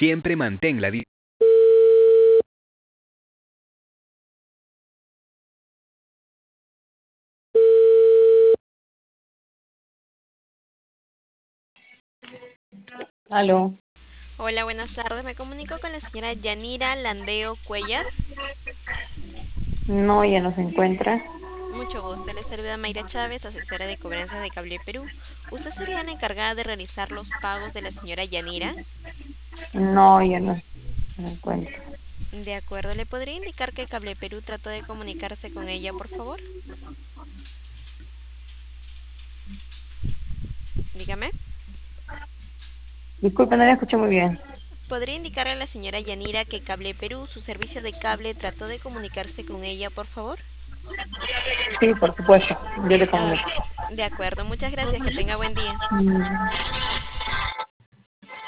Siempre mantén la di- Aló, Hola, buenas tardes. Me comunico con la señora Yanira Landeo Cuellar. no, ya no se encuentra. Mucho gusto. Le saluda Mayra Chávez, asesora de cobranzas de Cable Perú. ¿Usted sería la encargada de realizar los pagos de la señora Yanira? No, ya no se encuentra. De acuerdo. ¿Le podría indicar que Cable Perú trató de comunicarse con ella, por favor? Dígame. Disculpe, no la escuché muy bien. ¿Podría indicarle a la señora Yanira que Cable Perú, su servicio de cable, trató de comunicarse con ella, por favor? Sí, por supuesto, yo le Ah, comunico. de acuerdo. Muchas gracias. Que tenga buen día. Mm.